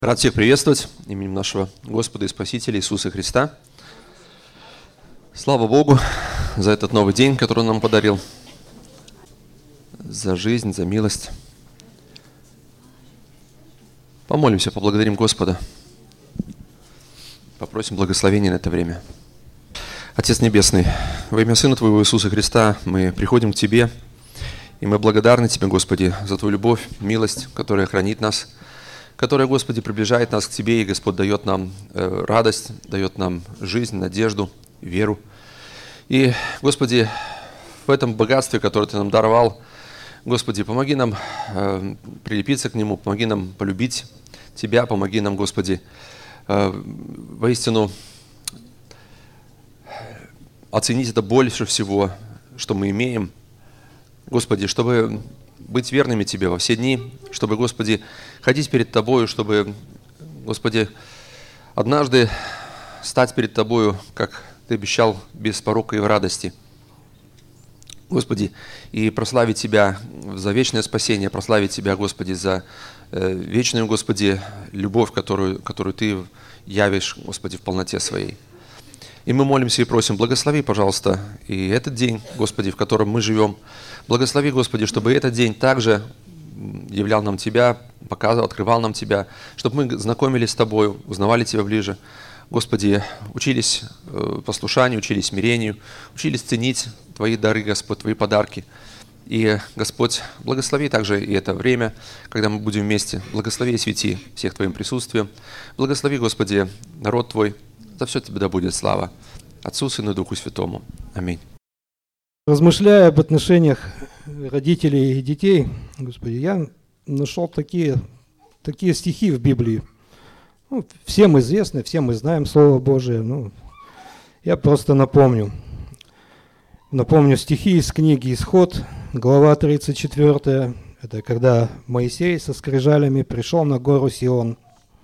Рад всех приветствовать именем нашего Господа и Спасителя Иисуса Христа. Слава Богу за этот новый день, который Он нам подарил, за жизнь, за милость. Помолимся, поблагодарим Господа, попросим благословения на это время. Отец Небесный, во имя Сына Твоего Иисуса Христа мы приходим к Тебе, и мы благодарны Тебе, Господи, за Твою любовь, милость, которая хранит нас, которая, Господи, приближает нас к Тебе, и, Господь, дает нам радость, дает нам жизнь, надежду, веру. И, Господи, в этом богатстве, которое Ты нам даровал, Господи, помоги нам прилепиться к Нему, помоги нам полюбить Тебя, помоги нам, Господи, воистину оценить это больше всего, что мы имеем, Господи, чтобы быть верными Тебе во все дни, чтобы, Господи, ходить перед Тобою, чтобы, Господи, однажды стать перед Тобою, как Ты обещал, без порока и в радости. Господи, и прославить Тебя за вечное спасение, прославить Тебя, Господи, за вечную, Господи, любовь, которую Ты явишь, Господи, в полноте Своей. И мы молимся и просим, благослови, пожалуйста, и этот день, Господи, в котором мы живем. Благослови, Господи, чтобы этот день также являл нам Тебя, показывал, открывал нам Тебя, чтобы мы знакомились с Тобой, узнавали Тебя ближе. Господи, учились послушанию, учились смирению, учились ценить Твои дары, Господь, Твои подарки. И, Господь, благослови также и это время, когда мы будем вместе. Благослови и свети всех Твоим присутствием. Благослови, Господи, народ Твой. За все Тебе да будет слава. Отцу, Сыну и Духу Святому. Аминь. Размышляя об отношениях родителей и детей, Господи, я нашел такие стихи в Библии. Всем известны, все мы знаем Слово Божие. Я просто напомню стихи из книги «Исход», глава 34. Это когда Моисей со скрижалями пришел на гору Сион.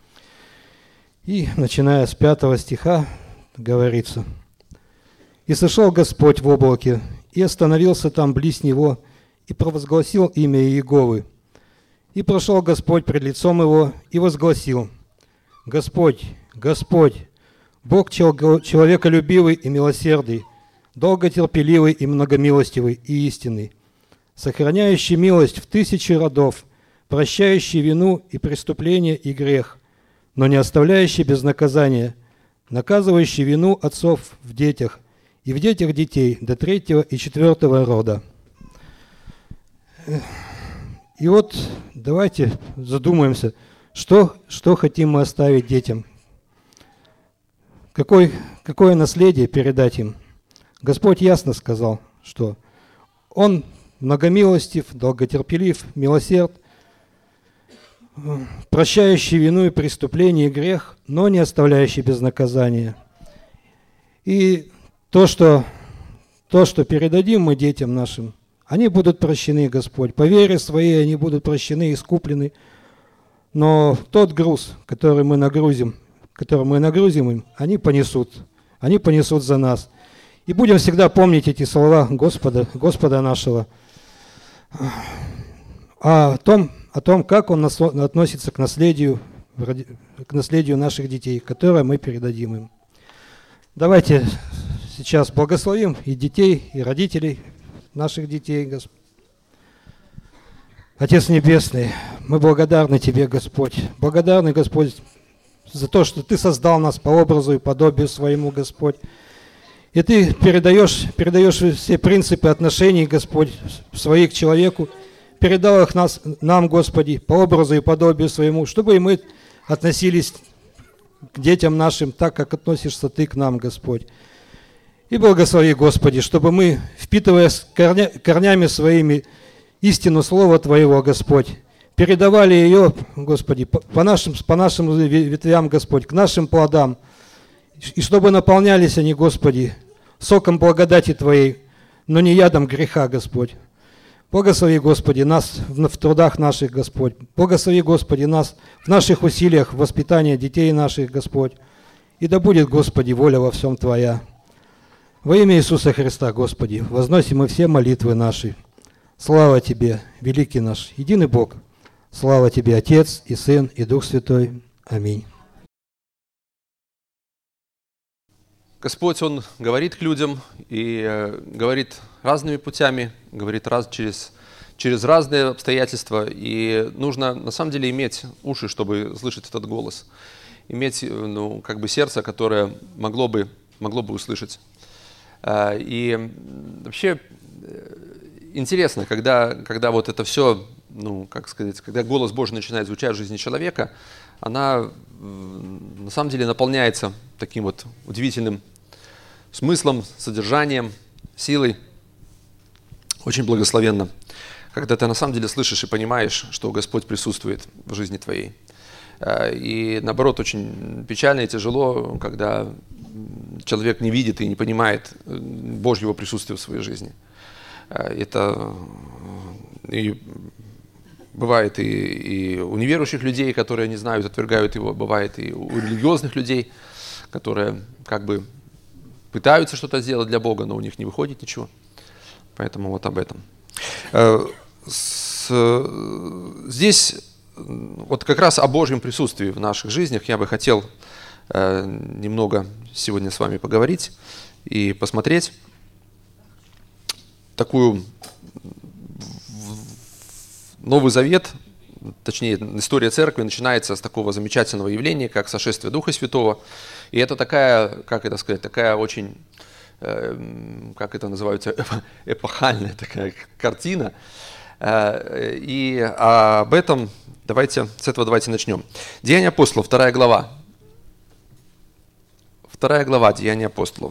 И, начиная с 5 стиха, говорится: «И сошел Господь в облаке, и остановился там близ него, и провозгласил имя Иеговы. И прошел Господь пред лицом его, и возгласил: Господь, Господь, Бог человеколюбивый и милосердный, долготерпеливый и многомилостивый и истинный, сохраняющий милость в 1000 родов, прощающий вину и преступление и грех, но не оставляющий без наказания, наказывающий вину отцов в детях и в детях детей до 3-го и 4-го рода». И вот давайте задумаемся, что хотим мы оставить детям, какое наследие передать им. Господь ясно сказал, что Он многомилостив, долготерпелив, милосерд, прощающий вину и преступление и грех, но не оставляющий без наказания. И то, что передадим мы детям нашим, они будут прощены, Господь. По вере своей они будут прощены, искуплены. Но тот груз, который мы нагрузим им, они понесут за нас. И будем всегда помнить эти слова Господа нашего о том, как Он относится к наследию наших детей, которое мы передадим им. Давайте сейчас благословим и детей, и родителей наших детей, Господь. Отец Небесный, мы благодарны Тебе, Господь. Благодарны, Господь, за то, что Ты создал нас по образу и подобию Своему, Господь. И Ты передаешь все принципы отношений, Господь, своих к человеку, передал их нам, Господи, по образу и подобию Своему, чтобы и мы относились к детям нашим так, как относишься Ты к нам, Господь. И благослови, Господи, чтобы мы, впитывая корнями своими истину Слова Твоего, Господь, передавали ее, Господи, по нашим ветвям, Господь, к нашим плодам, и чтобы наполнялись они, Господи, соком благодати Твоей, но не ядом греха, Господь. Благослови, Господи, нас в трудах наших, Господь. Благослови, Господи, нас в наших усилиях воспитания детей наших, Господь. И да будет, Господи, воля во всем Твоя. Во имя Иисуса Христа, Господи, возносим мы все молитвы наши. Слава Тебе, великий наш, единый Бог. Слава Тебе, Отец и Сын и Дух Святой. Аминь. Господь, Он говорит к людям и говорит разными путями, говорит через разные обстоятельства. И нужно на самом деле иметь уши, чтобы слышать этот голос. Иметь сердце, которое могло бы услышать. И вообще интересно, когда вот это все, когда голос Божий начинает звучать в жизни человека, она на самом деле наполняется таким вот удивительным смыслом, содержанием, силой. Очень благословенно, когда ты на самом деле слышишь и понимаешь, что Господь присутствует в жизни твоей. И наоборот, очень печально и тяжело, когда человек не видит и не понимает Божьего присутствия в своей жизни. Это и бывает и у неверующих людей, которые не знают, отвергают его, бывает и у религиозных людей, которые как бы пытаются что-то сделать для Бога, но у них не выходит ничего. Поэтому вот об этом. Здесь вот как раз о Божьем присутствии в наших жизнях я бы хотел немного сегодня с вами поговорить и посмотреть такую Новый Завет, точнее, история церкви начинается с такого замечательного явления, как сошествие Духа Святого. И это такая, такая очень, как это называется, эпохальная такая картина. И об этом с этого давайте начнем. Деяния апостолов, 2 глава. 2 глава Деяния апостолов.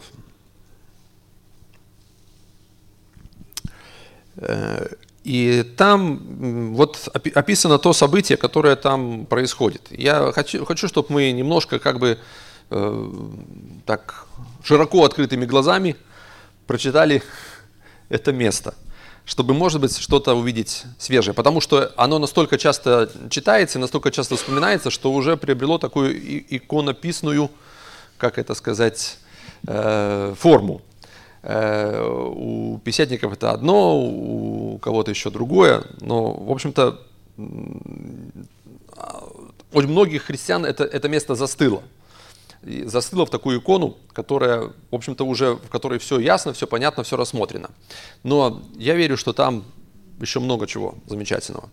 И там вот описано то событие, которое там происходит. Я хочу, чтобы мы немножко так широко открытыми глазами прочитали это место, чтобы, может быть, что-то увидеть свежее. Потому что оно настолько часто читается, настолько часто вспоминается, что уже приобрело такую иконописную, форму. У пятидесятников это одно, у кого-то еще другое, но, в общем-то, у многих христиан это место застыло. И застыло в такую икону, которая, в общем-то, в которой все ясно, все понятно, все рассмотрено. Но я верю, что там еще много чего замечательного.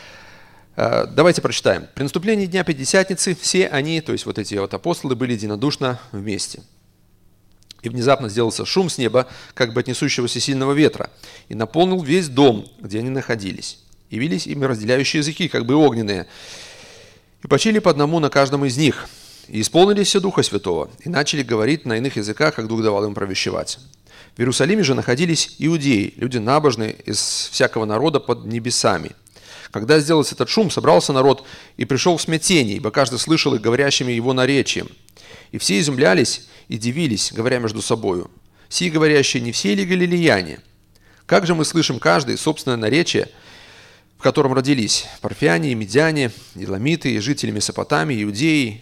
Давайте прочитаем. При наступлении Дня Пятидесятницы все они, то есть вот эти вот апостолы, были единодушно вместе. И внезапно сделался шум с неба, как бы от несущегося сильного ветра, и наполнил весь дом, где они находились. Явились им разделяющие языки, как бы огненные, и почили по одному на каждом из них. И исполнились все Духа Святого, и начали говорить на иных языках, как Дух давал им провещевать. В Иерусалиме же находились иудеи, люди набожные из всякого народа под небесами. Когда сделался этот шум, собрался народ и пришел в смятение, ибо каждый слышал их говорящими его наречием. И все изумлялись и дивились, говоря между собою: «Сии говорящие, не все ли галилеяне? Как же мы слышим каждый собственное наречие, в котором родились парфяне и медяне, еламиты, и жители Месопотамии, Иудеи,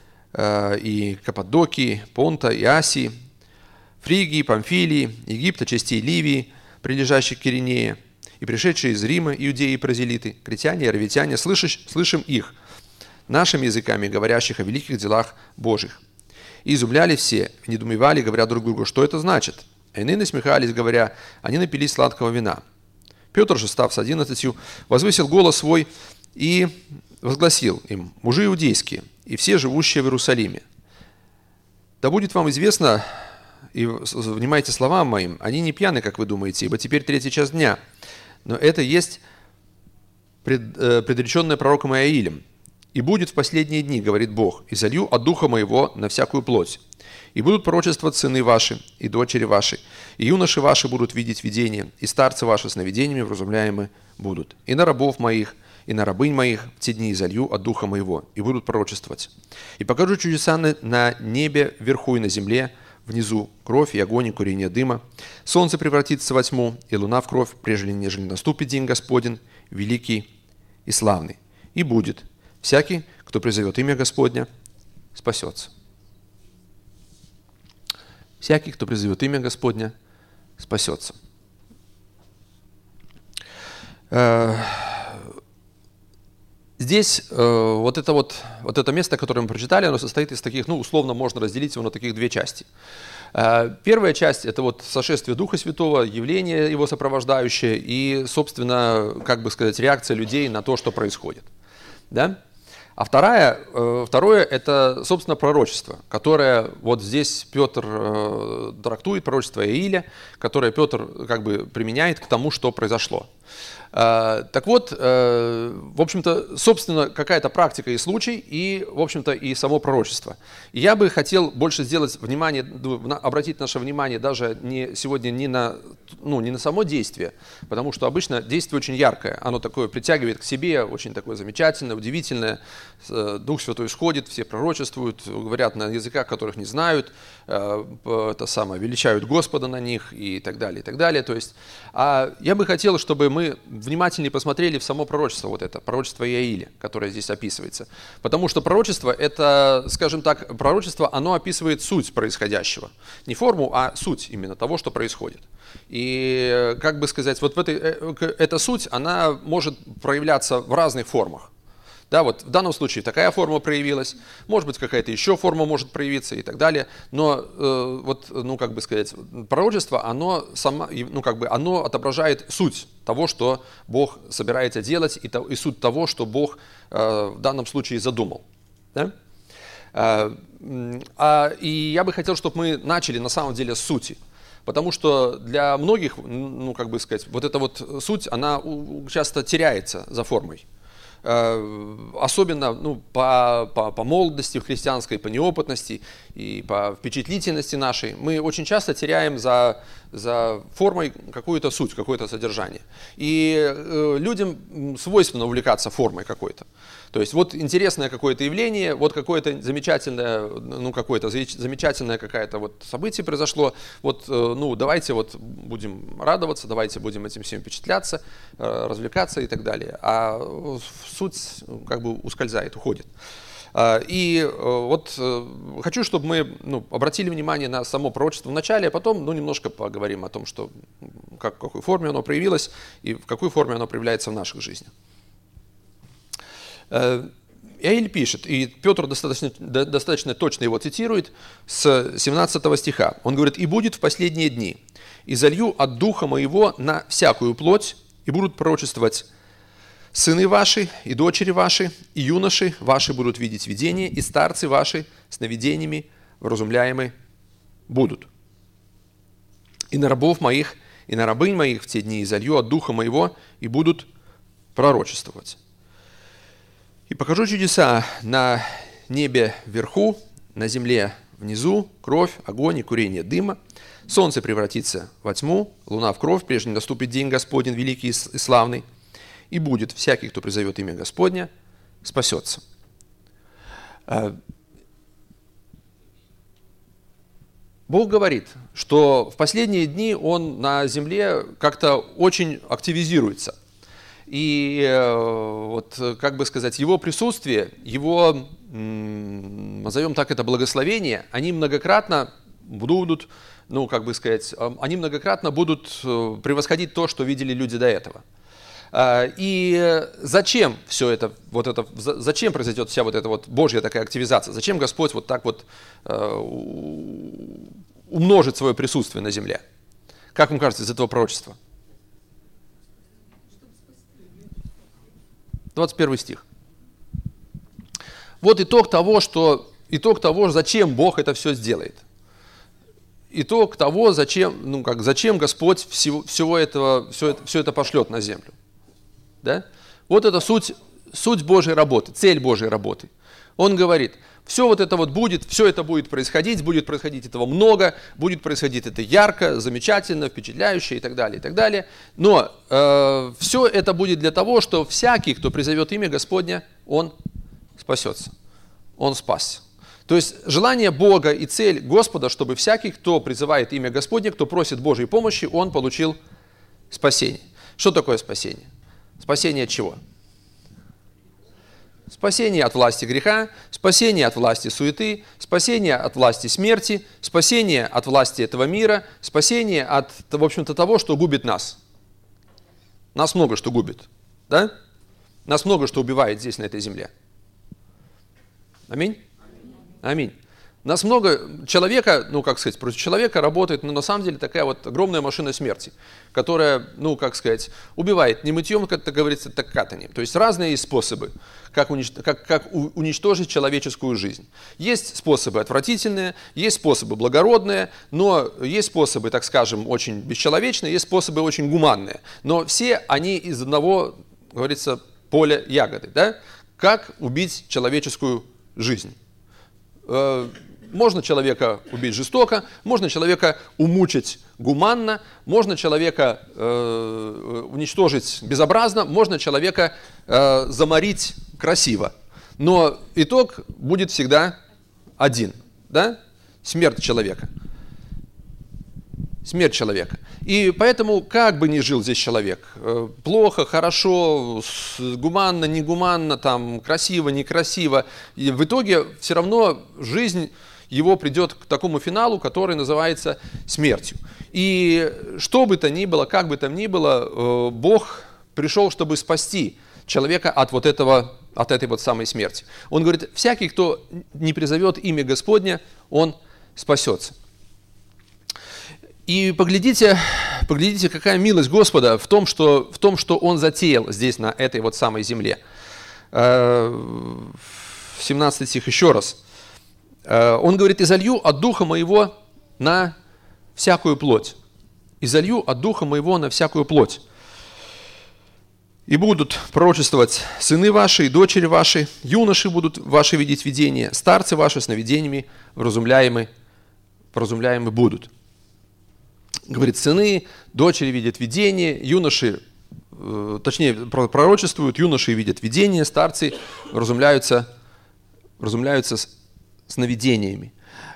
и Каппадокии, Понта и Асии, Фригии, Памфилии, Египта, частей Ливии, прилежащих к Киринее, и пришедшие из Рима, иудеи и прозелиты, критяне и аравитяне, слышим их, нашими языками, говорящих о великих делах Божьих. И изумлялись все, недоумевали, говоря друг другу, что это значит. А иные насмехались, говоря, они напились сладкого вина. Петр же, став с 11, возвысил голос свой и возгласил им: мужи иудейские, и все живущие в Иерусалиме, да будет вам известно, и внимайте словам моим, они не пьяны, как вы думаете, ибо теперь 3-й час дня, но это есть предреченное пророком Иаилем. И будет в последние дни, говорит Бог, и залью от Духа моего на всякую плоть. И будут пророчествовать сыны ваши и дочери ваши, и юноши ваши будут видеть видения, и старцы ваши сновидениями вразумляемы будут. И на рабов моих, и на рабынь моих в те дни залью от Духа моего, и будут пророчествовать. И покажу чудеса на небе вверху и на земле, внизу кровь и огонь и курение дыма. Солнце превратится во тьму, и луна в кровь, прежде нежели наступит день Господень, великий и славный. И будет: всякий, кто призовет имя Господня, спасется. Всякий, кто призовет имя Господня, спасется. здесь вот это место, которое мы прочитали, оно состоит из таких, условно можно разделить его на таких две части. Первая часть – это вот сошествие Духа Святого, явление его сопровождающее и, собственно, реакция людей на то, что происходит. Да? А второе – это, собственно, пророчество, которое вот здесь Петр трактует, пророчество Иаиля, которое Петр применяет к тому, что произошло. Так вот, в общем-то, собственно, какая-то практика и случай, и, в общем-то, и само пророчество. И я бы хотел больше сделать внимание, обратить наше внимание даже сегодня не на само действие, потому что обычно действие очень яркое, оно такое притягивает к себе, очень такое замечательное, удивительное. Дух Святой сходит, все пророчествуют, говорят на языках, которых не знают, величают Господа на них и так далее, и так далее. То есть, я бы хотел, чтобы мы внимательнее посмотрели в само пророчество, пророчество Иаиля, которое здесь описывается. Потому что пророчество, это, скажем так, пророчество, оно описывает суть происходящего. Не форму, а суть именно того, что происходит. И, эта суть, она может проявляться в разных формах. Да, вот в данном случае такая форма проявилась, может быть, какая-то еще форма может проявиться и так далее, но пророчество, оно оно отображает суть того, что Бог собирается делать, и суть того, что Бог в данном случае задумал. Да? И я бы хотел, чтобы мы начали на самом деле с сути. Потому что для многих, вот эта вот суть, она часто теряется за формой. Особенно по молодости христианской, по неопытности и по впечатлительности нашей, мы очень часто теряем за формой какую-то суть, какое-то содержание. И людям свойственно увлекаться формой какой-то. То есть вот интересное какое-то явление, вот какое-то замечательное, замечательное какое-то вот событие произошло, вот, давайте вот будем радоваться, давайте будем этим всем впечатляться, развлекаться и так далее. А суть ускользает, уходит. И вот хочу, чтобы мы обратили внимание на само пророчество в начале, а потом немножко поговорим о том, что, в какой форме оно проявилось и в какой форме оно проявляется в наших жизнях. Иаиль пишет, и Петр достаточно точно его цитирует с 17 стиха. Он говорит: «И будет в последние дни, и залью от духа моего на всякую плоть, и будут пророчествовать сыны ваши и дочери ваши, и юноши ваши будут видеть видения, и старцы ваши сновидениями вразумляемы будут. И на рабов моих, и на рабынь моих в те дни изолью от духа моего, и будут пророчествовать. И покажу чудеса на небе вверху, на земле внизу, кровь, огонь и курение дыма. Солнце превратится во тьму, луна в кровь, прежде наступит день Господень великий и славный. И будет всякий, кто призовет имя Господня, спасется». Бог говорит, что в последние дни Он на земле как-то очень активизируется. И Его присутствие, Его, назовем так это, благословение, они многократно будут, они многократно будут превосходить то, что видели люди до этого. И зачем все это, зачем произойдет вся вот эта вот Божья такая активизация? Зачем Господь вот так вот умножит свое присутствие на земле? Как вам кажется, из этого пророчества? 21 стих. Вот итог того, зачем Бог это все сделает. Итог того, зачем Господь все это пошлет на землю. Да? Вот это суть Божьей работы, цель Божьей работы. Он говорит, все это будет происходить этого много, будет происходить это ярко, замечательно, впечатляюще и так далее, и так далее. Но все это будет для того, что всякий, кто призовет имя Господня, он спасется, он спасся. То есть желание Бога и цель Господа, чтобы всякий, кто призывает имя Господне, кто просит Божьей помощи, он получил спасение. Что такое спасение? Спасение от чего? Спасение от власти греха, спасение от власти суеты, спасение от власти смерти, спасение от власти этого мира, спасение от, в общем-то, того, что губит нас. Нас много что губит. Да? Нас много что убивает здесь, на этой земле. Аминь? Аминь. Нас много человека, против человека работает, на самом деле такая вот огромная машина смерти, которая, убивает не мытьем, как это говорится, так катанием. То есть разные есть способы, как уничтожить человеческую жизнь. Есть способы отвратительные, есть способы благородные, но есть способы, так скажем, очень бесчеловечные, есть способы очень гуманные. Но все они из одного, говорится, поля ягоды. Да? Как убить человеческую жизнь? Можно человека убить жестоко, можно человека умучить гуманно, можно человека уничтожить безобразно, можно человека заморить красиво. Но итог будет всегда один. Да? Смерть человека. Смерть человека. И поэтому, как бы ни жил здесь человек, плохо, хорошо, гуманно, негуманно, красиво, некрасиво, и в итоге все равно жизнь его придет к такому финалу, который называется смертью. И что бы то ни было, как бы там ни было, Бог пришел, чтобы спасти человека от этой вот самой смерти. Он говорит, всякий, кто не призовет имя Господне, он спасется. И поглядите, какая милость Господа в том, что Он затеял здесь, на этой вот самой земле. 17 стих еще раз. Он говорит, «Изолью от Духа Моего на всякую плоть». «Изолью от Духа Моего на всякую плоть. И будут пророчествовать сыны ваши и дочери ваши, юноши будут ваши видеть видения, старцы ваши сновидениями вразумляемы будут». Говорит, сыны, дочери видят видения, юноши, пророчествуют, юноши видят видения, старцы вразумляются сновидениями.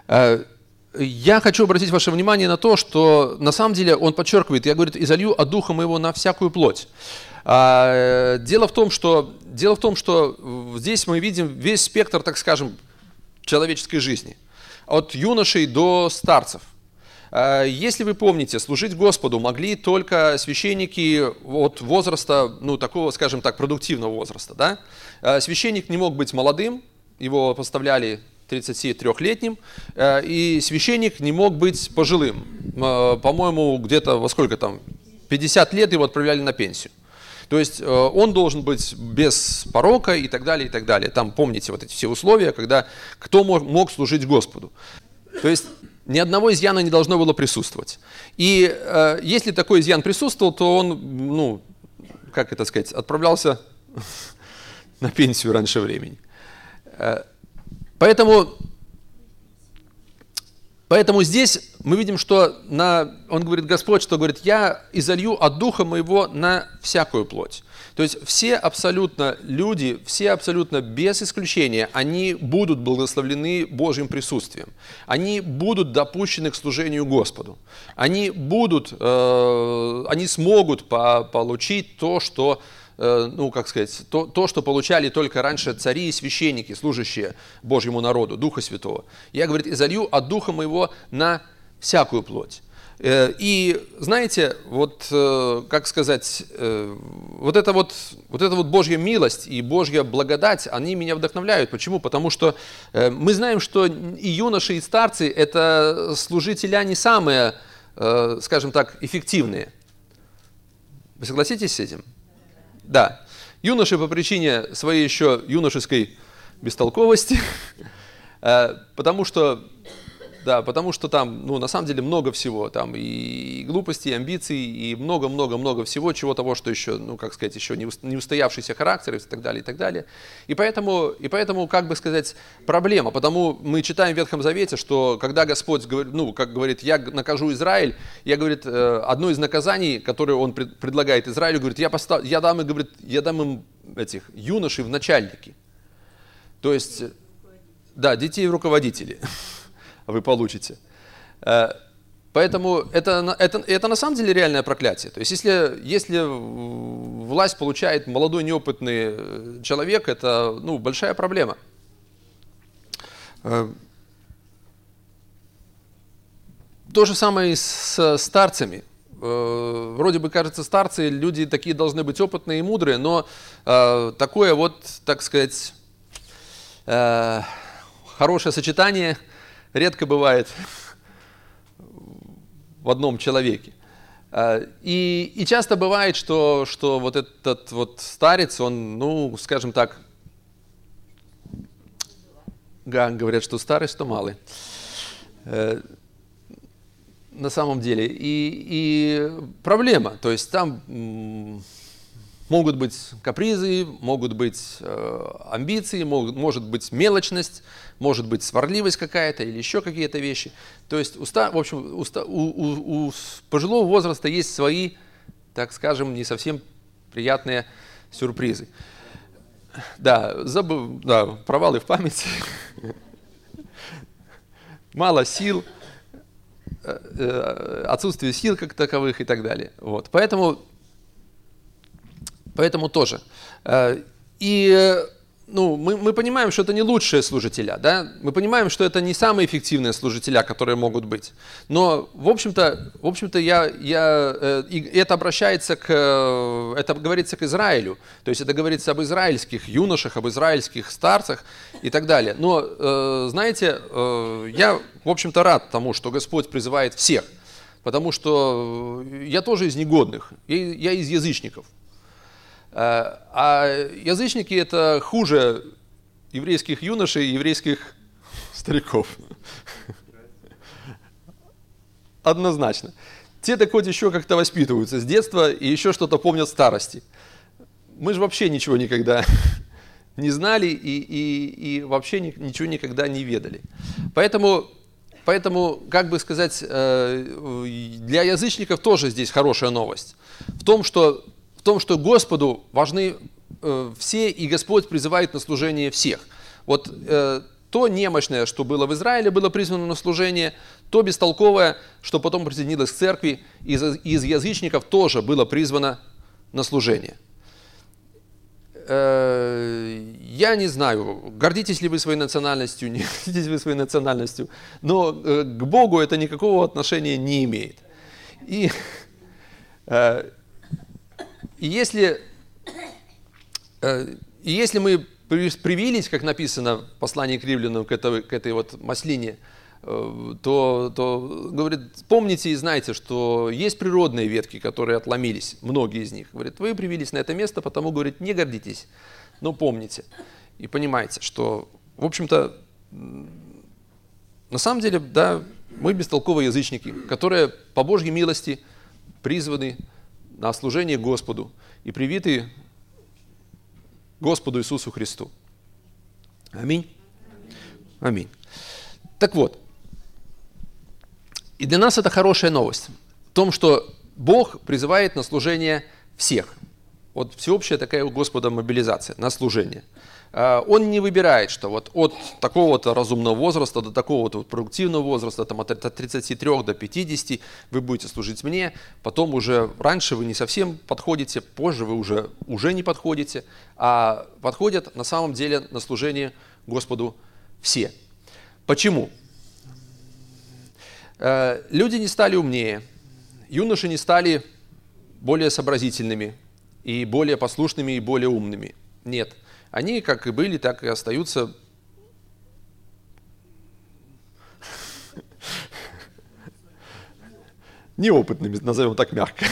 Я хочу обратить ваше внимание на то, что на самом деле он подчеркивает, я говорю, изолью от Духа Моего на всякую плоть. Дело в том, что здесь мы видим весь спектр, так скажем, человеческой жизни. От юношей до старцев. Если вы помните, служить Господу могли только священники от возраста, такого, скажем так, продуктивного возраста. Да? Священник не мог быть молодым, его поставляли 33-летним, и священник не мог быть пожилым. По-моему, где-то 50 лет его отправляли на пенсию. То есть он должен быть без порока и так далее, и так далее. Там помните вот эти все условия, когда кто мог служить Господу. То есть ни одного изъяна не должно было присутствовать. И если такой изъян присутствовал, то он, отправлялся на пенсию раньше времени. Поэтому здесь мы видим, что он говорит, Господь, что говорит, я изолью от Духа Моего на всякую плоть. То есть все абсолютно люди, все абсолютно без исключения, они будут благословлены Божьим присутствием. Они будут допущены к служению Господу. Они смогут получить то, что то, что получали только раньше цари и священники, служащие Божьему народу, Духа Святого. Я, говорит, изолью от Духа Моего на всякую плоть. И знаете, вот эта Божья милость и Божья благодать, они меня вдохновляют. Почему? Потому что мы знаем, что и юноши, и старцы – это служители не самые, скажем так, эффективные. Вы согласитесь с этим? Да. Юноши по причине своей еще юношеской бестолковости, потому что там, на самом деле много всего, там и глупости, и амбиций, и много-много-много всего, чего того, что еще, еще не устоявшийся характер и так далее, и так далее. И поэтому, проблема. Потому мы читаем в Ветхом Завете, что когда Господь говорит, я накажу Израиль, одно из наказаний, которое Он предлагает Израилю, говорит, я дам им этих юношей в начальники. То есть, да, детей в руководители. Вы получите. Поэтому это на самом деле реальное проклятие. То есть если власть получает молодой неопытный человек, это большая проблема. То же самое и с старцами. вроде бы, кажется, старцы, люди такие должны быть опытные и мудрые, но такое вот, так сказать, хорошее сочетание редко бывает в одном человеке. И часто бывает, что вот этот вот старец, он, ну, скажем так, говорят, что старый, что малый. На самом деле. И проблема, то есть там могут быть капризы, могут быть амбиции, может быть мелочность, может быть сварливость какая-то или еще какие-то вещи. То есть в общем, у пожилого возраста есть свои, так скажем, не совсем приятные сюрпризы. Да, провалы в памяти, мало сил, отсутствие сил как таковых и так далее. Вот. Поэтому тоже. И мы понимаем, что это не лучшие служителя, да? Мы понимаем, что это не самые эффективные служителя, которые могут быть. Но, в общем-то, это обращается это говорится к Израилю. То есть это говорится об израильских юношах, об израильских старцах и так далее. Но, знаете, я, в общем-то, рад тому, что Господь призывает всех. Потому что я тоже из негодных, я из язычников. А язычники это хуже еврейских юношей и еврейских стариков. Однозначно. Те-то хоть еще как-то воспитываются с детства и еще что-то помнят в старости. Мы же вообще ничего никогда не знали и вообще ничего никогда не ведали. Поэтому, как бы сказать, для язычников тоже здесь хорошая новость. В том, что Господу важны все, и Господь призывает на служение всех. Вот то немощное, что было в Израиле, было призвано на служение, то бестолковое, что потом присоединилось к церкви, из язычников тоже было призвано на служение. Я не знаю, гордитесь ли вы своей национальностью, не гордитесь ли вы своей национальностью, но к Богу это никакого отношения не имеет. И если мы привились, как написано в послании к римлянам, к этой вот маслине, то говорит, помните и знайте, что есть природные ветки, которые отломились, многие из них. Говорит, вы привились на это место, потому, говорит, не гордитесь, но помните и понимаете, что, в общем-то, на самом деле, да, мы бестолковые язычники, которые по Божьей милости призваны на служение Господу и привиты Господу Иисусу Христу. Аминь. Аминь. Так вот, и для нас это хорошая новость в том, что Бог призывает на служение всех. Вот всеобщая такая у Господа мобилизация на служение. Он не выбирает, что вот от такого-то разумного возраста до такого-то продуктивного возраста, там, от 33 до 50 вы будете служить мне, потом уже раньше вы не совсем подходите, позже вы уже не подходите, а подходят на самом деле на служение Господу все. Почему? Люди не стали умнее, юноши не стали более сообразительными и более послушными и более умными. Нет. Они как и были, так и остаются неопытными, назовем так мягко.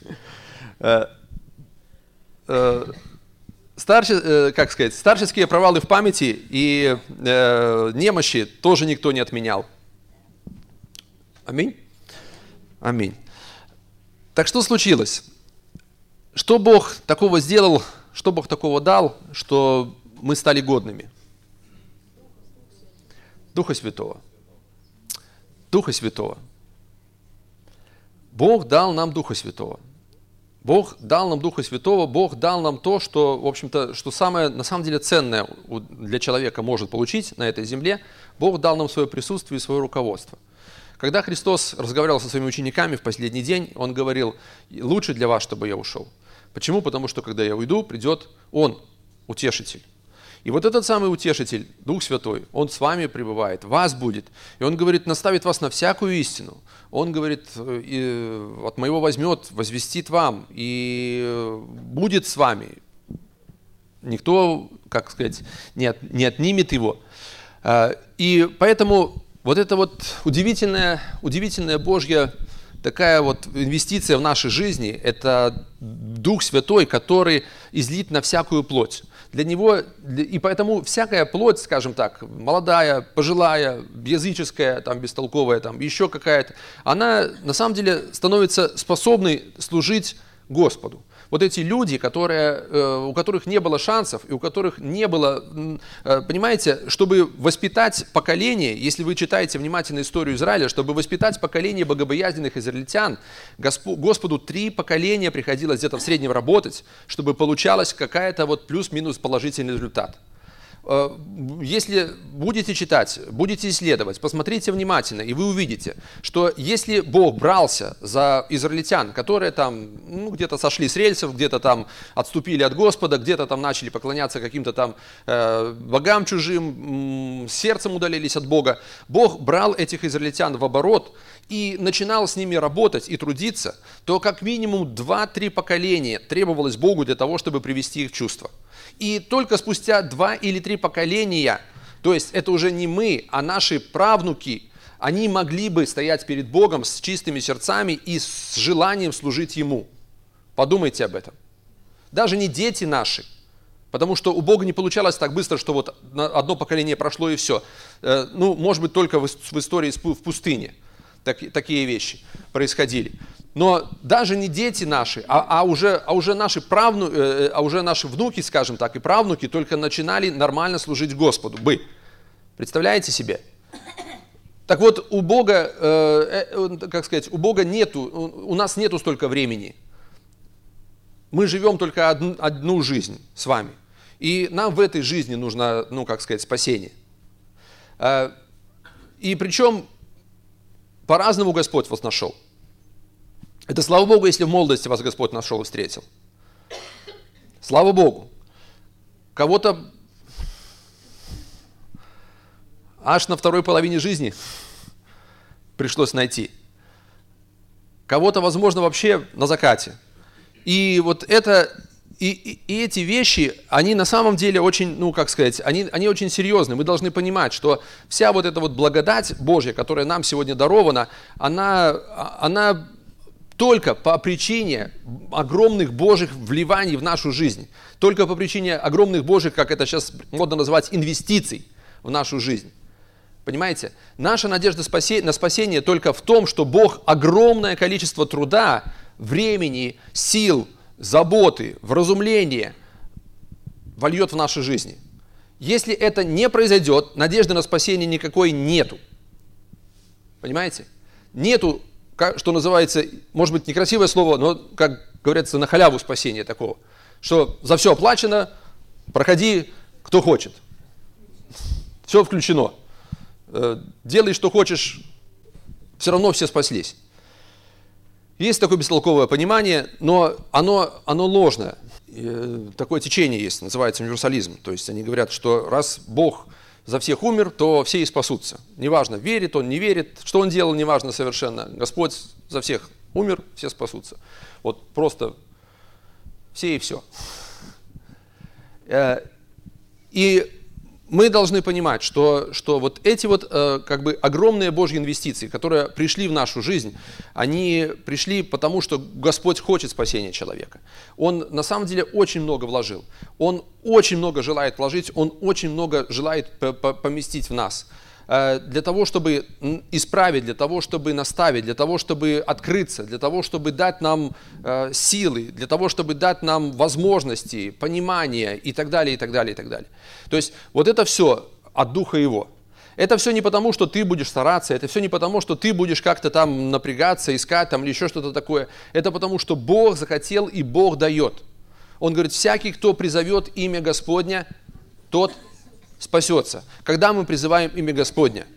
Старческие провалы в памяти и немощи тоже никто не отменял. Аминь? Аминь. Так что случилось? Что Бог такого сделал, что Бог такого дал, что мы стали годными? Духа Святого. Духа Святого. Бог дал нам Духа Святого. Бог дал нам Духа Святого, Бог дал нам то, что, в общем-то, что самое, на самом деле, ценное для человека может получить на этой земле. Бог дал нам свое присутствие и свое руководство. Когда Христос разговаривал со своими учениками в последний день, Он говорил, лучше для вас, чтобы я ушел. Почему? Потому что, когда я уйду, придет Он, Утешитель. И вот этот самый утешитель, Дух Святой, Он с вами пребывает, вас будет. И Он говорит, наставит вас на всякую истину. Он говорит, от моего возьмет, возвестит вам и будет с вами. Никто, как сказать, не отнимет его. И поэтому вот эта вот удивительная Божья такая вот инвестиция в нашей жизни, это Дух Святой, который излит на всякую плоть. Для него, и поэтому всякая плоть, скажем так, молодая, пожилая, языческая, там, бестолковая, там, еще какая-то, она на самом деле становится способной служить Господу. Вот эти люди, у которых не было шансов, и у которых не было, понимаете, чтобы воспитать поколение, если вы читаете внимательно историю Израиля, чтобы воспитать поколение богобоязненных израильтян, Господу 3 поколения приходилось где-то в среднем работать, чтобы получалась какая-то вот плюс-минус положительный результат. Если будете читать, будете исследовать, посмотрите внимательно, и вы увидите, что если Бог брался за израильтян, которые там где-то сошли с рельсов, где-то там отступили от Господа, где-то там начали поклоняться каким-то там богам чужим, сердцем удалились от Бога, Бог брал этих израильтян в оборот и начинал с ними работать и трудиться, то как минимум 2-3 поколения требовалось Богу для того, чтобы привести их в чувство. И только спустя 2 или 3 поколения, то есть это уже не мы, а наши правнуки, они могли бы стоять перед Богом с чистыми сердцами и с желанием служить Ему. Подумайте об этом. Даже не дети наши, потому что у Бога не получалось так быстро, что вот одно поколение прошло и все. Может быть, только в истории в пустыне такие вещи происходили. Но даже не дети наши, а уже наши внуки, скажем так, и правнуки только начинали нормально служить Господу. Представляете себе? Так вот, у Бога, у Бога нету, у нас нету столько времени. Мы живем только одну жизнь с вами. И нам в этой жизни нужно, спасение. И причем по-разному Господь вас нашел. Это слава Богу, если в молодости вас Господь нашел и встретил. Слава Богу. Кого-то аж на второй половине жизни пришлось найти. Кого-то, возможно, вообще на закате. И вот это, и эти вещи, они на самом деле очень, они очень серьезны. Мы должны понимать, что вся вот эта вот благодать Божья, которая нам сегодня дарована, она только по причине огромных Божьих вливаний в нашу жизнь, только по причине огромных Божьих, как это сейчас модно называть, инвестиций в нашу жизнь. Понимаете? Наша надежда на спасение только в том, что Бог огромное количество труда, времени, сил, заботы, вразумления вольет в наши жизни. Если это не произойдет, надежды на спасение никакой нету. Понимаете? Нету, что называется, может быть, некрасивое слово, но, как говорится, на халяву спасения такого, что за все оплачено, проходи, кто хочет. Все включено. Делай, что хочешь, все равно все спаслись. Есть такое бестолковое понимание, но оно ложное. Такое течение есть, называется универсализм. То есть они говорят, что раз Бог за всех умер, то все и спасутся. Неважно, верит он, не верит, что он делал, неважно совершенно. Господь за всех умер, все спасутся. Вот просто все и все. И мы должны понимать, что вот эти вот огромные Божьи инвестиции, которые пришли в нашу жизнь, они пришли потому, что Господь хочет спасения человека. Он на самом деле очень много вложил. Он очень много желает вложить, Он очень много желает поместить в нас. Для того, чтобы исправить, для того, чтобы наставить, для того, чтобы открыться, для того, чтобы дать нам силы, для того, чтобы дать нам возможности, понимание и так далее, и так далее, и так далее. То есть вот это все от Духа Его. Это все не потому, что ты будешь стараться, это все не потому, что ты будешь как-то там напрягаться, искать там или еще что-то такое. Это потому, что Бог захотел и Бог дает. Он говорит, всякий, кто призовет имя Господня, тот спасется. Когда мы призываем имя Господня?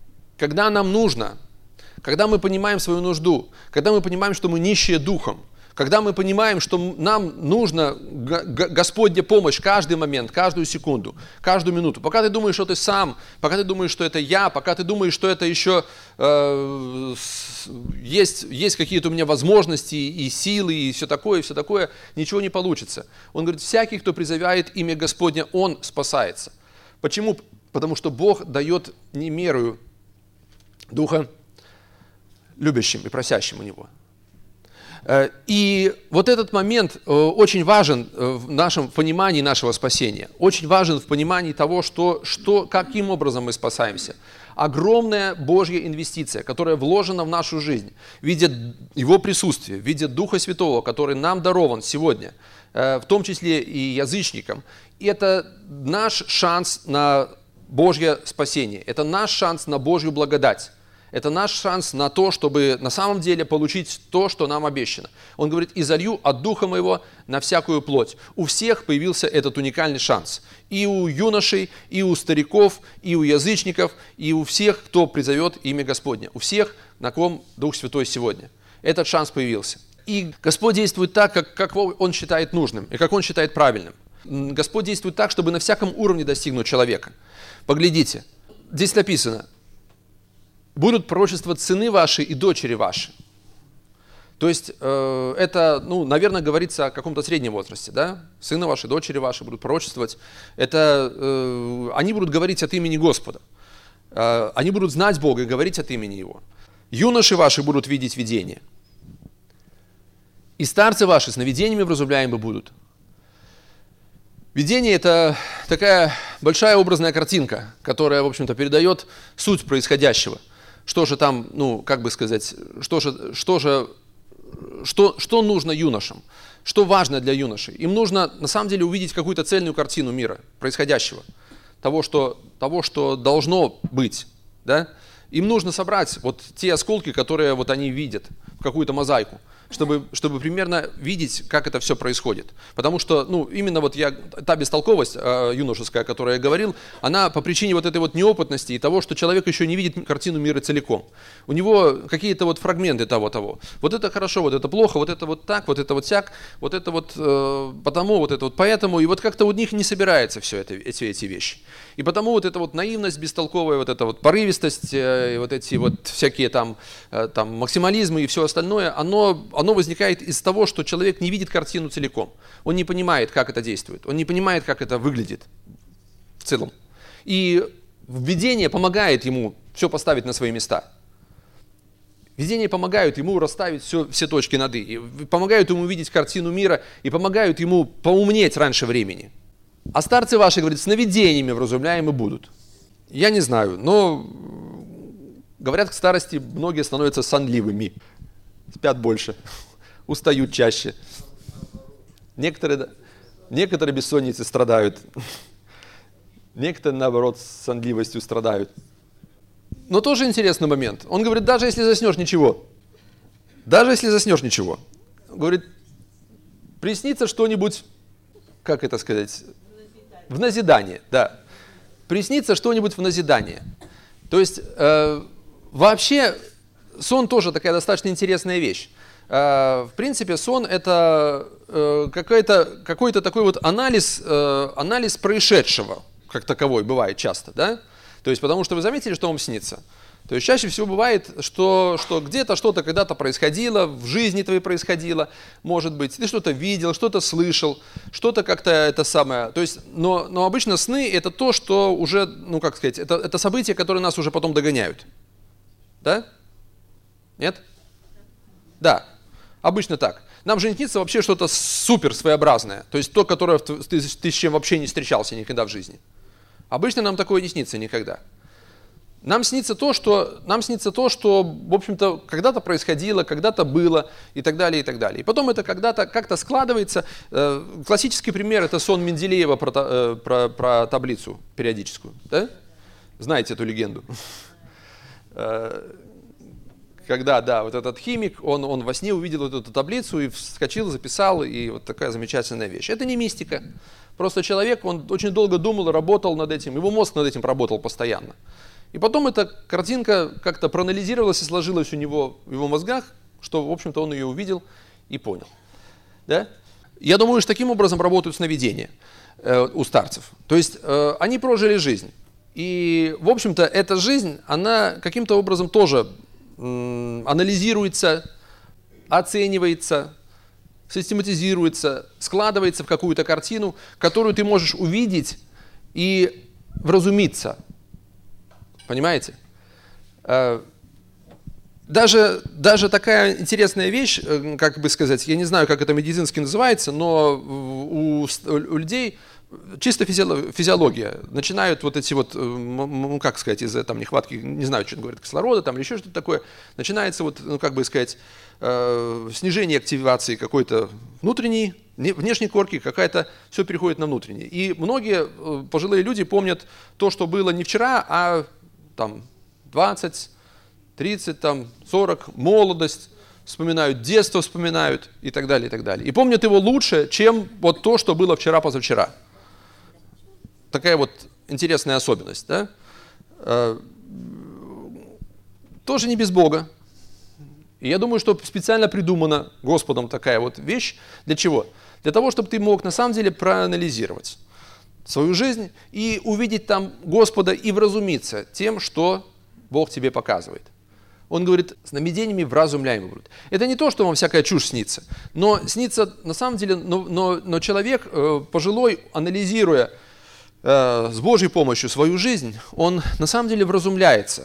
Когда нам нужно, когда мы понимаем свою нужду, когда мы понимаем, что мы нищие духом, Когда мы понимаем, что нам нужна Господня помощь каждый момент, каждую секунду, каждую минуту. Пока ты думаешь, что ты сам, пока ты думаешь, что это я, пока ты думаешь, что это еще есть какие-то у меня возможности и силы, и все такое, ничего не получится. Он говорит, всякий, кто призывает имя Господня, он спасается. Почему? Потому что Бог дает немерую Духа любящим и просящим у Него. И вот этот момент очень важен в нашем понимании нашего спасения. Очень важен в понимании того, каким образом мы спасаемся. Огромная Божья инвестиция, которая вложена в нашу жизнь, в виде Его присутствия, в виде Духа Святого, который нам дарован сегодня, в том числе и язычникам. И это наш шанс на Божье спасение, это наш шанс на Божью благодать. Это наш шанс на то, чтобы на самом деле получить то, что нам обещано. Он говорит, и залью от Духа Моего на всякую плоть. У всех появился этот уникальный шанс. И у юношей, и у стариков, и у язычников, и у всех, кто призовет имя Господне. У всех, на ком Дух Святой сегодня. Этот шанс появился. И Господь действует так, как Он считает нужным, и как Он считает правильным. Господь действует так, чтобы на всяком уровне достигнуть человека. Поглядите, здесь написано, будут пророчествовать сыны ваши и дочери ваши. То есть это, наверное, говорится о каком-то среднем возрасте, да? Сыны ваши, дочери ваши будут пророчествовать. Они будут говорить от имени Господа. Они будут знать Бога и говорить от имени Его. Юноши ваши будут видеть видения. И старцы ваши сновидениями вразумляемы будут. Видение – это такая большая образная картинка, которая, в общем-то, передает суть происходящего. Что же там, что нужно юношам, что важно для юношей. Им нужно, на самом деле, увидеть какую-то цельную картину мира, происходящего, того, что должно быть. Да? Им нужно собрать вот те осколки, которые вот они видят, в какую-то мозаику, чтобы примерно видеть, как это все происходит. Потому что, именно та бестолковость юношеская, о которой я говорил, она по причине вот этой вот неопытности и того, что человек еще не видит картину мира целиком. У него какие-то вот фрагменты того. Вот это хорошо, вот это плохо, вот это вот так, вот это вот сяк, вот это вот потому, вот это вот поэтому. И вот как-то у них не собирается все эти вещи. И потому вот эта вот наивность бестолковая, вот эта вот порывистость, и вот эти вот всякие там максимализмы и все остальное, оно возникает из того, что человек не видит картину целиком. Он не понимает, как это действует. Он не понимает, как это выглядит в целом. И видение помогает ему все поставить на свои места. Видения помогают ему расставить все точки над «и». И помогают ему увидеть картину мира и помогают ему поумнеть раньше времени. А старцы ваши, говорит, сновидениями вразумляемы будут. Я не знаю, но говорят, к старости многие становятся сонливыми. Спят больше, устают чаще. Некоторые бессонницей страдают. Некоторые, наоборот, с сонливостью страдают. Но тоже интересный момент. Он говорит, даже если заснешь, ничего. Даже если заснешь, ничего. Говорит, приснится что-нибудь, как это сказать? В назидание, да. Приснится что-нибудь в назидание. То есть, вообще, сон тоже такая достаточно интересная вещь. В принципе, сон – это какой-то такой вот анализ происшедшего, как таковой, бывает часто, да? То есть, потому что вы заметили, что вам снится? То есть, чаще всего бывает, что где-то что-то когда-то происходило, в жизни твоей происходило, может быть, ты что-то видел, что-то слышал, что-то как-то это самое. То есть, но обычно сны – это то, что уже, это события, которые нас уже потом догоняют. Да? Нет? Да, обычно так. Нам же не снится вообще что-то супер своеобразное, то есть то, которое ты с чем вообще не встречался никогда в жизни. Обычно нам такое не снится никогда. Нам снится то, что, в общем-то, когда-то происходило, когда-то было и так далее, и так далее. И потом это когда-то как-то складывается. Классический пример – это сон Менделеева про таблицу периодическую. Да? Знаете эту легенду? Когда, да, вот этот химик, он во сне увидел вот эту таблицу и вскочил, записал, и вот такая замечательная вещь. Это не мистика. Просто человек, он очень долго думал и работал над этим, его мозг над этим работал постоянно. И потом эта картинка как-то проанализировалась и сложилась у него в его мозгах, что, в общем-то, он ее увидел и понял. Да? Я думаю, что таким образом работают сновидения у старцев. То есть они прожили жизнь. И, в общем-то, эта жизнь, она каким-то образом тоже анализируется, оценивается, систематизируется, складывается в какую-то картину, которую ты можешь увидеть и вразумиться. Понимаете? Даже такая интересная вещь, как бы сказать, я не знаю, как это медицински называется, но у людей чисто физиология. Начинают вот эти вот, как сказать, из-за там нехватки, не знаю, что говорят, кислорода там или еще что-то такое, начинается вот, как бы сказать, снижение активации какой-то внутренней, внешней корки, какая-то, все переходит на внутреннее. И многие пожилые люди помнят то, что было не вчера, а там 20, 30, там, 40, молодость, вспоминают детство, вспоминают и так далее, и так далее. И помнят его лучше, чем вот то, что было вчера-позавчера. Такая вот интересная особенность, да? Тоже не без Бога. И я думаю, что специально придумана Господом такая вот вещь. Для чего? Для того, чтобы ты мог на самом деле проанализировать свою жизнь и увидеть там Господа и вразумиться тем, что Бог тебе показывает. Он говорит, сновидениями вразумляемы будут. Это не то, что вам всякая чушь снится, но снится на самом деле, но человек пожилой, анализируя с Божьей помощью свою жизнь, он на самом деле вразумляется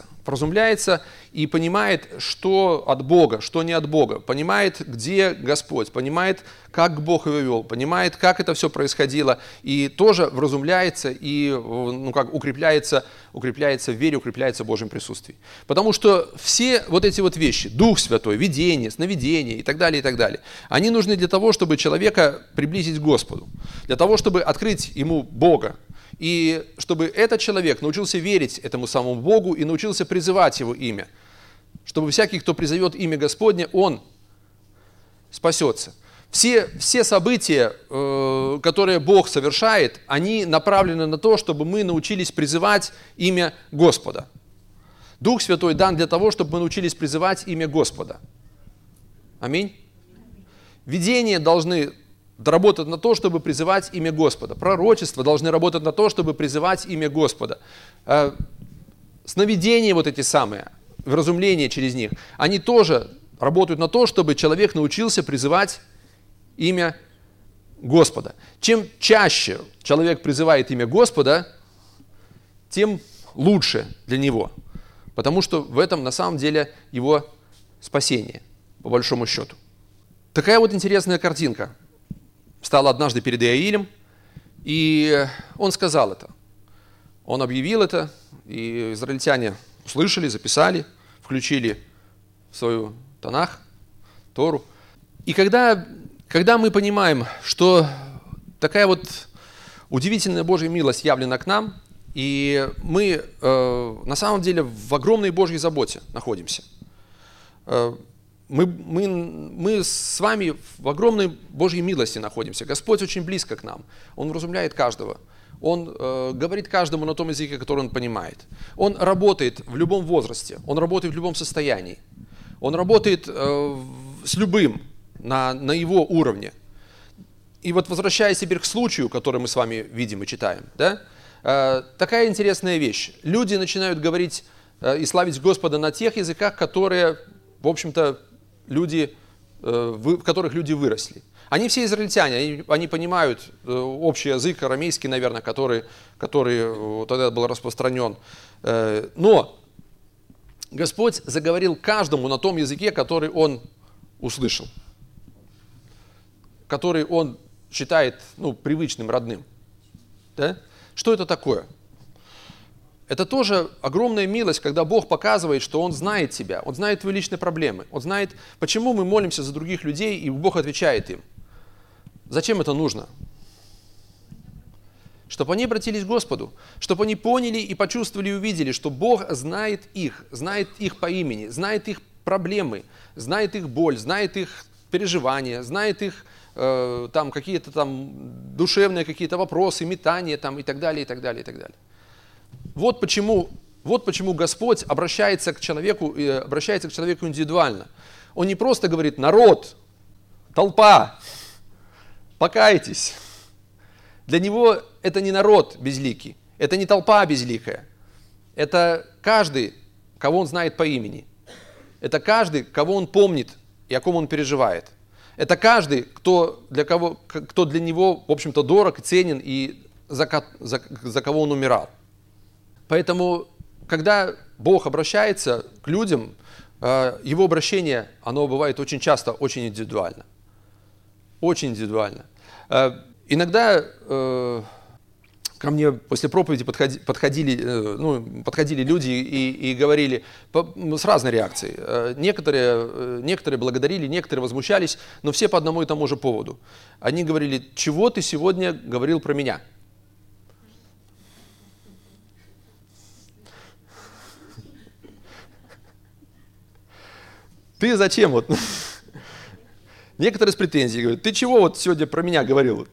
и понимает, что от Бога, что не от Бога, понимает, где Господь, понимает, как Бог его вел, понимает, как это все происходило, и тоже вразумляется и укрепляется в вере, укрепляется в Божьем присутствии. Потому что все вот эти вот вещи, Дух Святой, видение, сновидение и так далее, они нужны для того, чтобы человека приблизить к Господу, для того, чтобы открыть ему Бога, и чтобы этот человек научился верить этому самому Богу и научился призывать Его имя. Чтобы всякий, кто призовет имя Господне, он спасется. Все события, которые Бог совершает, они направлены на то, чтобы мы научились призывать имя Господа. Дух Святой дан для того, чтобы мы научились призывать имя Господа. Аминь. Видения должны работать на то, чтобы призывать имя Господа. Пророчества должны работать на то, чтобы призывать имя Господа. Сновидения вот эти самые, вразумления через них, они тоже работают на то, чтобы человек научился призывать имя Господа. Чем чаще человек призывает имя Господа, тем лучше для него. Потому что в этом на самом деле его спасение, по большому счету. Такая вот интересная картинка стала однажды перед Иаилем, и он сказал это. Он объявил это, и израильтяне услышали, записали, включили в свою Танах, Тору. И когда мы понимаем, что такая вот удивительная Божья милость явлена к нам, и мы на самом деле в огромной Божьей заботе находимся. Мы с вами в огромной Божьей милости находимся. Господь очень близко к нам. Он вразумляет каждого. Он говорит каждому на том языке, который он понимает. Он работает в любом возрасте. Он работает в любом состоянии. Он работает с любым на его уровне. И вот возвращаясь теперь к случаю, который мы с вами видим и читаем, да, такая интересная вещь. Люди начинают говорить и славить Господа на тех языках, которые, в общем-то, в которых люди выросли. Они все израильтяне, они понимают общий язык, арамейский, наверное, который тогда был распространен. Но Господь заговорил каждому на том языке, который он услышал, который он считает привычным, родным. Да? Что это такое? Это тоже огромная милость, когда Бог показывает, что Он знает тебя, Он знает твои личные проблемы, Он знает, почему мы молимся за других людей, и Бог отвечает им. Зачем это нужно? Чтобы они обратились к Господу, чтобы они поняли и почувствовали и увидели, что Бог знает их по имени, знает их проблемы, знает их боль, знает их переживания, знает их какие-то душевные какие-то вопросы, метания и так далее, и так далее, и так далее. Вот почему Господь обращается к человеку индивидуально. Он не просто говорит: народ, толпа, покайтесь. Для него это не народ безликий, это не толпа безликая. Это каждый, кого он знает по имени. Это каждый, кого он помнит и о ком он переживает. Это каждый, кто для него, в общем-то, дорог и ценен, и за кого он умирал. Поэтому, когда Бог обращается к людям, его обращение, оно бывает очень часто очень индивидуально. Очень индивидуально. Иногда ко мне после проповеди подходили люди и говорили с разной реакцией. Некоторые благодарили, некоторые возмущались, но все по одному и тому же поводу. Они говорили: чего ты сегодня говорил про меня? Ты зачем вот? Некоторые с претензией говорят: ты чего вот сегодня про меня говорил?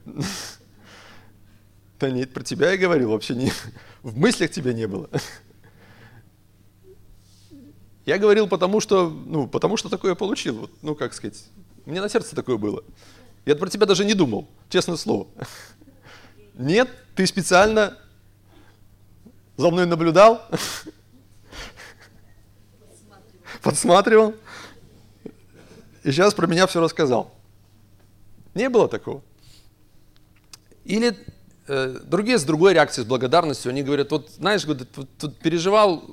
Да нет, про тебя я говорил, вообще не, в мыслях тебя не было. Я говорил потому что такое получил. Как сказать, мне на сердце такое было. Я про тебя даже не думал, честное слово. Нет, ты специально за мной наблюдал, подсматривал, и сейчас про меня все рассказал. Не было такого. Или другие с другой реакцией, с благодарностью, они говорят: вот знаешь, тут переживал,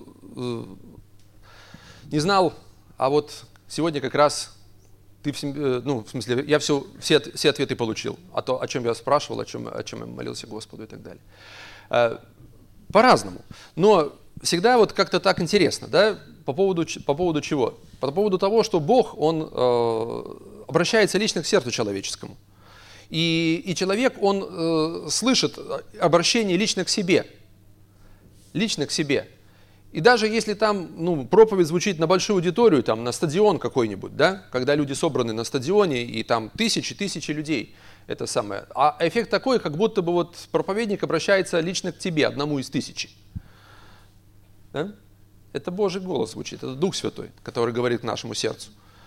не знал, а вот сегодня как раз ты, в смысле, я все ответы получил, о чем я спрашивал, о чем я молился Господу и так далее. По-разному. Но всегда вот как-то так интересно, да, по поводу чего? По поводу того, что Бог, Он обращается лично к сердцу человеческому. И человек, он слышит обращение лично к себе. Лично к себе. И даже если там проповедь звучит на большую аудиторию, там, на стадион какой-нибудь, да, когда люди собраны на стадионе, и там тысячи людей, это самое. А эффект такой, как будто бы вот проповедник обращается лично к тебе, одному из тысячи. Да? Это Божий голос звучит, это Дух Святой, который говорит к нашему сердцу.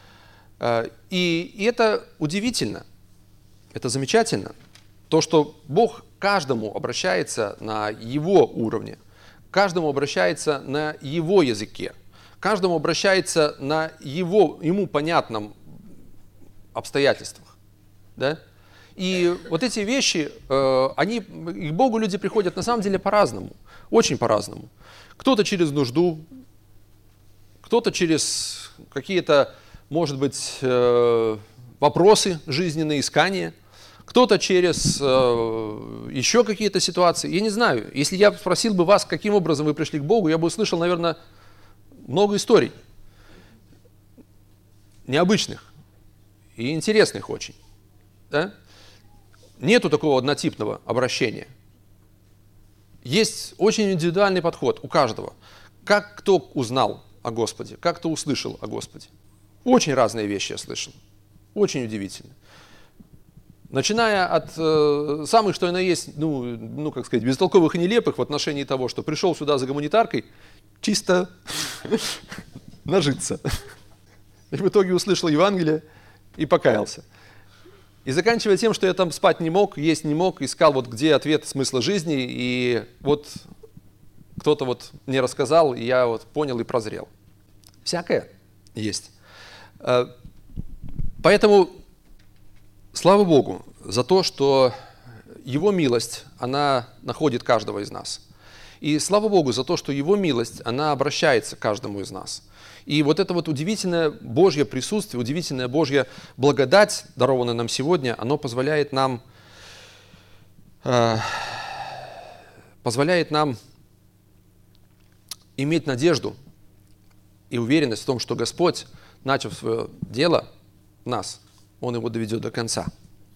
И это удивительно. Это замечательно, то, что Бог каждому обращается на Его уровне, каждому обращается на Его языке, каждому обращается на Ему понятном обстоятельствах. Да? И вот эти вещи, к Богу люди приходят на самом деле по-разному, очень по-разному. Кто-то через нужду, кто-то через какие-то, может быть, вопросы жизненные, искания, кто-то через еще какие-то ситуации. Я не знаю, если я спросил бы вас, каким образом вы пришли к Богу, я бы услышал, наверное, много историй. Необычных и интересных очень. Да? Нету такого однотипного обращения. Есть очень индивидуальный подход у каждого. Как кто узнал о Господе, как кто услышал о Господе. Очень разные вещи я слышал. Очень удивительно. Начиная от самых, что и на есть, как сказать, бестолковых и нелепых в отношении того, что пришел сюда за гуманитаркой, чисто нажиться. И в итоге услышал Евангелие и покаялся. И заканчивая тем, что я там спать не мог, есть не мог, искал, вот где ответ смысла жизни, и вот кто-то вот мне рассказал, и я вот понял и прозрел. Всякое есть. Поэтому слава Богу за то, что Его милость, она находит каждого из нас. И слава Богу за то, что Его милость, она обращается к каждому из нас. И вот это вот удивительное Божье присутствие, удивительная Божья благодать, дарованная нам сегодня, оно позволяет нам иметь надежду и уверенность в том, что Господь, начав свое дело в нас, Он его доведет до конца.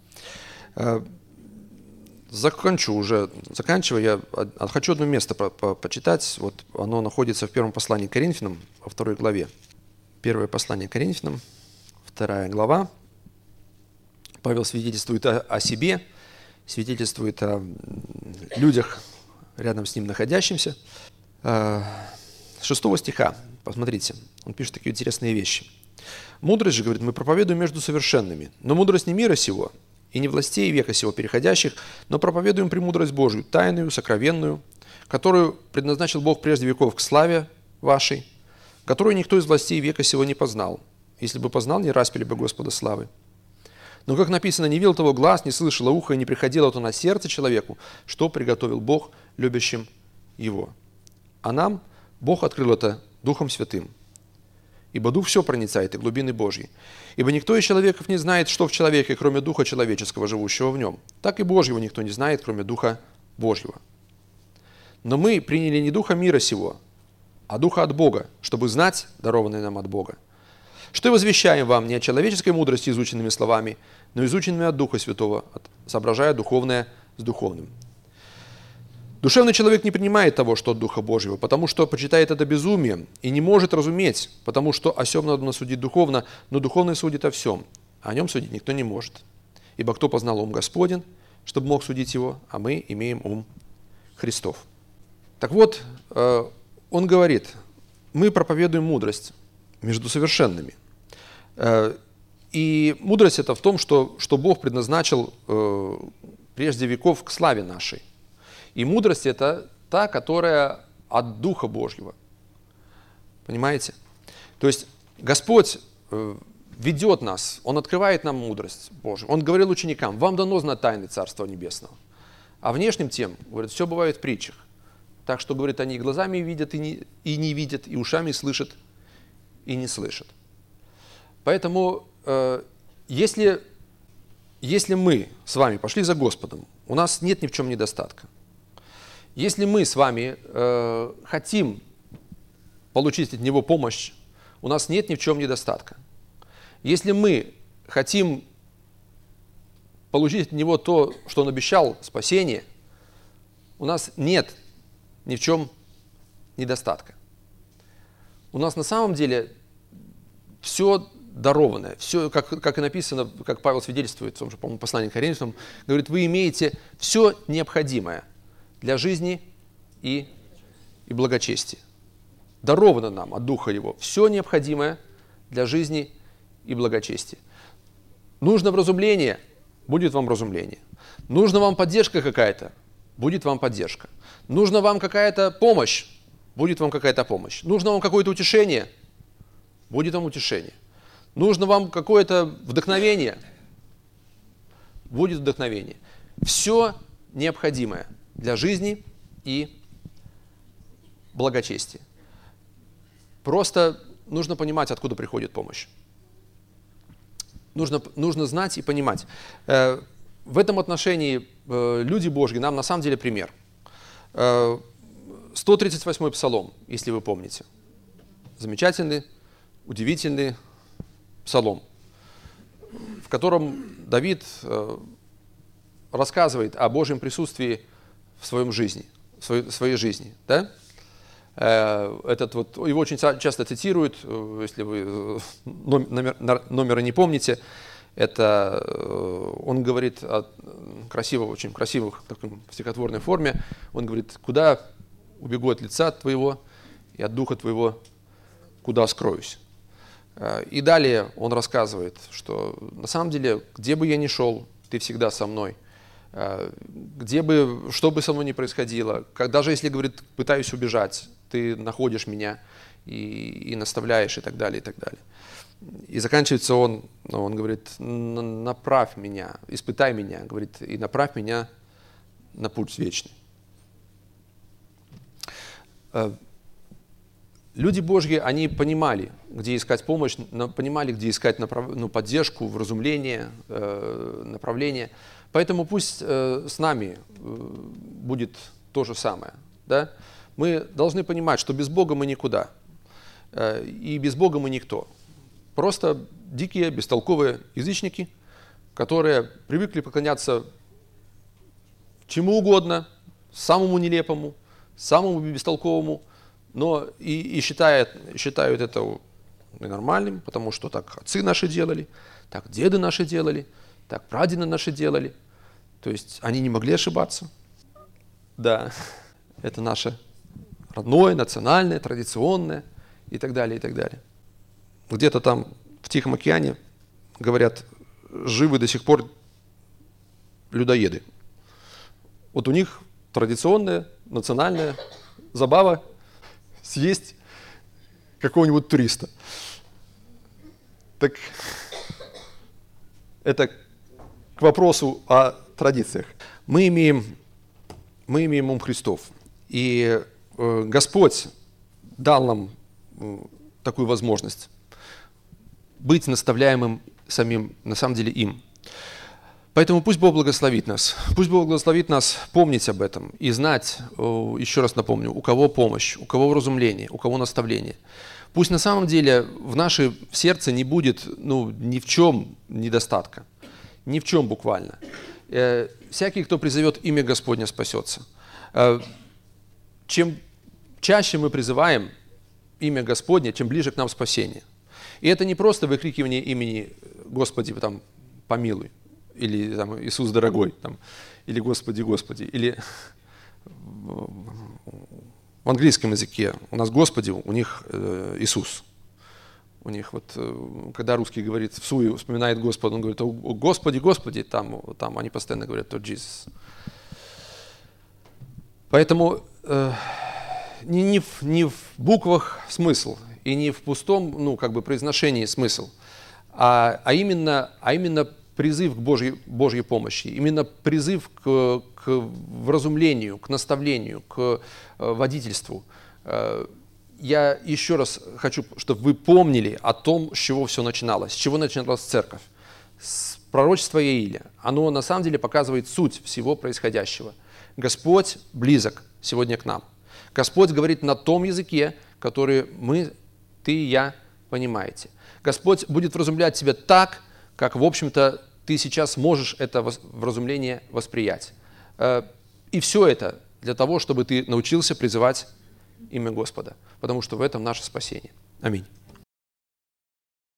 Заканчивая, я хочу одно место почитать. Вот оно находится в первом послании к Коринфянам, во 2 главе. Первое послание к Коринфянам, 2 глава. Павел свидетельствует о себе, свидетельствует о людях, рядом с ним находящимся. С 6 стиха, посмотрите, он пишет такие интересные вещи. «Мудрость же, говорит, мы проповедуем между совершенными, но мудрость не мира сего, и и не властей века сего переходящих, но проповедуем премудрость Божию, тайную, сокровенную, которую предназначил Бог прежде веков к славе вашей, которую никто из властей века сего не познал. Если бы познал, не распяли бы Господа славы. Но, как написано, не видел того глаз, не слышало ухо, и не приходило то на сердце человеку, что приготовил Бог любящим его. А нам Бог открыл это Духом Святым. Ибо Дух все проницает, и глубины Божьи. Ибо никто из человеков не знает, что в человеке, кроме Духа человеческого, живущего в нем. Так и Божьего никто не знает, кроме Духа Божьего. Но мы приняли не Духа мира сего, а Духа от Бога, чтобы знать, дарованное нам от Бога. Что и возвещаем вам не о человеческой мудрости изученными словами, но изученными от Духа Святого, соображая духовное с духовным. Душевный человек не принимает того, что от Духа Божьего, потому что почитает это безумием и не может разуметь, потому что о сем надо судить духовно, но духовный судит о всем, а о нем судить никто не может. Ибо кто познал ум Господень, чтобы мог судить его, а мы имеем ум Христов. Так вот, он говорит, мы проповедуем мудрость между совершенными. И мудрость это в том, что Бог предназначил прежде веков к славе нашей. И мудрость это та, которая от Духа Божьего. Понимаете? То есть Господь ведет нас, Он открывает нам мудрость Божию. Он говорил ученикам, вам дано знать тайны Царства Небесного. А внешним тем, говорит, все бывает в притчах. Так что, говорит, они и глазами видят, и не видят, и ушами слышат, и не слышат. Поэтому, если мы с вами пошли за Господом, у нас нет ни в чем недостатка. Если мы с вами хотим получить от Него помощь, у нас нет ни в чем недостатка. Если мы хотим получить от Него то, что Он обещал, спасение, у нас нет ни в чем недостатка. У нас на самом деле все дарованное, все, как и написано, как Павел свидетельствует в том же, по-моему, послании к Коринфянам, говорит, вы имеете все необходимое для жизни и благочестия. Даровано нам от Духа Его все необходимое для жизни и благочестия. Нужно вразумление, будет вам вразумление. Нужна вам поддержка какая-то, будет вам поддержка. Нужна вам какая-то помощь, будет вам какая-то помощь. Нужно вам какое-то утешение, будет вам утешение. Нужно вам какое-то вдохновение, будет вдохновение. Все необходимое для жизни и благочестия. Просто нужно понимать, откуда приходит помощь. Нужно знать и понимать. В этом отношении люди Божьи нам на самом деле пример. 138-й псалом, если вы помните. Замечательный, удивительный псалом, в котором Давид рассказывает о Божьем присутствии в своей жизни. Да? Его очень часто цитируют, если вы номера не помните. Это он говорит о очень красивых, такой стихотворной форме. Он говорит, куда убегу от лица твоего и от духа твоего, куда скроюсь. И далее он рассказывает, что на самом деле, где бы я ни шел, ты всегда со мной. Что бы со мной ни происходило, даже если, говорит, пытаюсь убежать, ты находишь меня и наставляешь, и так далее, и так далее. И заканчивается он говорит, направь меня, испытай меня, говорит, и направь меня на путь вечный. Люди Божьи, они понимали, где искать помощь, понимали, где искать поддержку, вразумление, направление. Поэтому пусть с нами будет то же самое. Да? Мы должны понимать, что без Бога мы никуда. И без Бога мы никто. Просто дикие, бестолковые язычники, которые привыкли поклоняться чему угодно, самому нелепому, самому бестолковому, но и считают это нормальным, потому что так отцы наши делали, так деды наши делали, так прадеды наши делали. То есть они не могли ошибаться. Да, это наше родное, национальное, традиционное и так далее, и так далее. Где-то там в Тихом океане, говорят, живы до сих пор людоеды. Вот у них традиционная, национальная забава съесть какого-нибудь туриста. Так это к вопросу о традициях. Мы имеем ум Христов. И Господь дал нам такую возможность быть наставляемым самим, на самом деле, им. Поэтому пусть Бог благословит нас. Пусть Бог благословит нас помнить об этом и знать, еще раз напомню, у кого помощь, у кого вразумление, у кого наставление. Пусть на самом деле в сердце не будет ни в чем недостатка. Ни в чем буквально. Всякий, кто призовет имя Господня, спасется. Чем чаще мы призываем имя Господне, тем ближе к нам спасение. И это не просто выкрикивание имени Господи, там, помилуй, или там, Иисус дорогой, там, или Господи, Господи, или в английском языке у нас Господи, у них Иисус. У них вот, когда русский говорит, в суе вспоминает Господа, он говорит, Господи, Господи, там они постоянно говорят, о, Jesus. Поэтому не в буквах смысл, и не в пустом, произношении смысл, а именно призыв к Божьей помощи, именно призыв к вразумлению, к наставлению, к водительству. Я еще раз хочу, чтобы вы помнили о том, с чего все начиналось, с чего начиналась церковь. С пророчества Иеиля. Оно на самом деле показывает суть всего происходящего. Господь близок сегодня к нам. Господь говорит на том языке, который ты и я понимаете. Господь будет вразумлять тебя так, как, в общем-то, ты сейчас можешь это вразумление восприять. И все это для того, чтобы ты научился призывать имя Господа, потому что в этом наше спасение. Аминь.